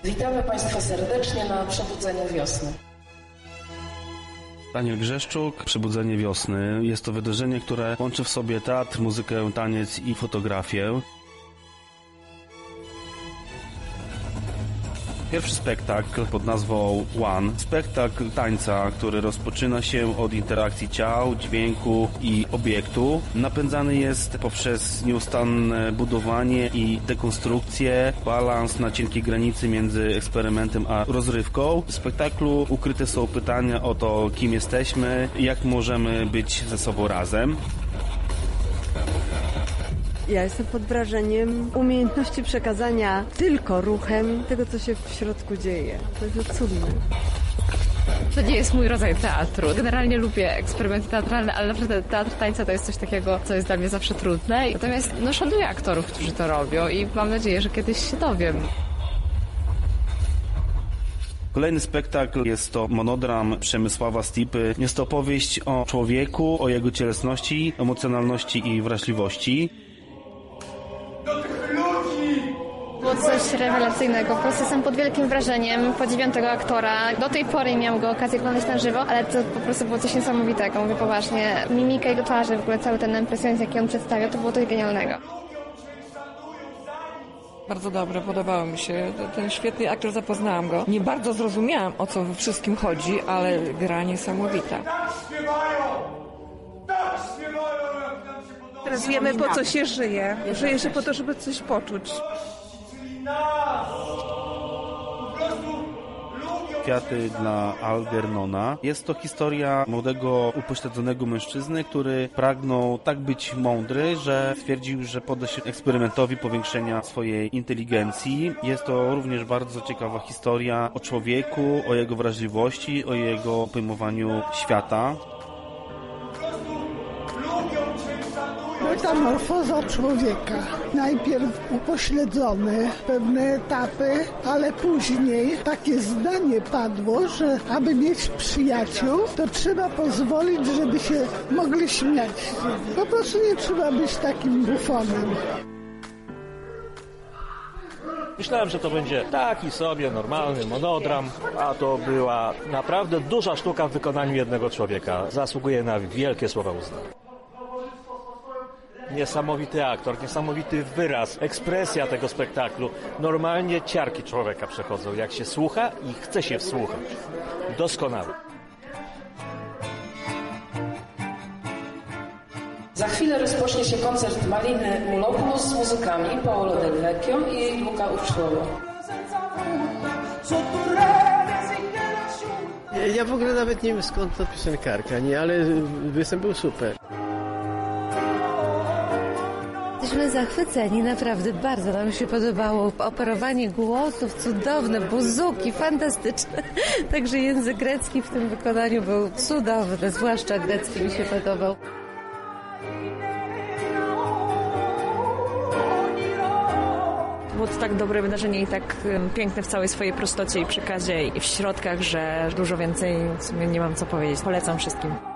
Witamy Państwa serdecznie na Przebudzenie Wiosny. Daniel Grzeszczuk, Przebudzenie Wiosny. Jest to wydarzenie, które łączy w sobie teatr, muzykę, taniec i fotografię. Pierwszy spektakl pod nazwą One. Spektakl tańca, który rozpoczyna się od interakcji ciał, dźwięku i obiektu. Napędzany jest poprzez nieustanne budowanie i dekonstrukcję, balans na cienkiej granicy między eksperymentem a rozrywką. W spektaklu ukryte są pytania o to, kim jesteśmy, jak możemy być ze sobą razem. Ja jestem pod wrażeniem umiejętności przekazania tylko ruchem tego, co się w środku dzieje. To jest cudne. To nie jest mój rodzaj teatru. Generalnie lubię eksperymenty teatralne, ale naprawdę teatr tańca to jest coś takiego, co jest dla mnie zawsze trudne. Natomiast szanuję aktorów, którzy to robią i mam nadzieję, że kiedyś się dowiem. Kolejny spektakl jest to monodram Przemysława Stipy. Jest to opowieść o człowieku, o jego cielesności, emocjonalności i wrażliwości. Było coś rewelacyjnego. Po prostu jestem pod wielkim wrażeniem. Podziwiam tego aktora. Do tej pory miałam go okazję oglądać na żywo, ale to po prostu było coś niesamowitego. Mówię poważnie. Mimika jego twarzy, w ogóle cały ten impresjonizm, jaki on przedstawiał, to było coś genialnego. Bardzo dobre, podobało mi się. Ten świetny aktor, zapoznałam go. Nie bardzo zrozumiałam, o co we wszystkim chodzi, ale gra niesamowita. Teraz wiemy, po co się żyje. Żyje się po to, żeby coś poczuć. Kwiaty dla Algernona. Jest to historia młodego, upośledzonego mężczyzny, który pragnął tak być mądry, że stwierdził, że podda się eksperymentowi powiększenia swojej inteligencji. Jest to również bardzo ciekawa historia o człowieku, o jego wrażliwości, o jego pojmowaniu świata. Metamorfoza człowieka. Najpierw upośledzony, pewne etapy, ale później takie zdanie padło, że aby mieć przyjaciół, to trzeba pozwolić, żeby się mogli śmiać z siebie. Po prostu nie trzeba być takim bufonem. Myślałem, że to będzie taki sobie normalny monodram, a to była naprawdę duża sztuka w wykonaniu jednego człowieka. Zasługuje na wielkie słowa uznania. Niesamowity aktor, niesamowity wyraz, ekspresja tego spektaklu. Normalnie ciarki człowieka przechodzą, jak się słucha i chce się wsłuchać. Doskonały. Za chwilę rozpocznie się koncert Maliny Mulopoulos z muzykami Paolo Del Vecchio i Luca Ursuolo. Ja w ogóle nawet nie wiem, skąd to piosenkarka, nie, ale występ był super. Jesteśmy zachwyceni, naprawdę bardzo nam się podobało. Operowanie głosów, cudowne, buzuki, fantastyczne. Także język grecki w tym wykonaniu był cudowny, zwłaszcza grecki mi się podobał. Było to tak dobre wydarzenie i tak piękne w całej swojej prostocie i przekazie i w środkach, że dużo więcej w sumie nie mam co powiedzieć. Polecam wszystkim.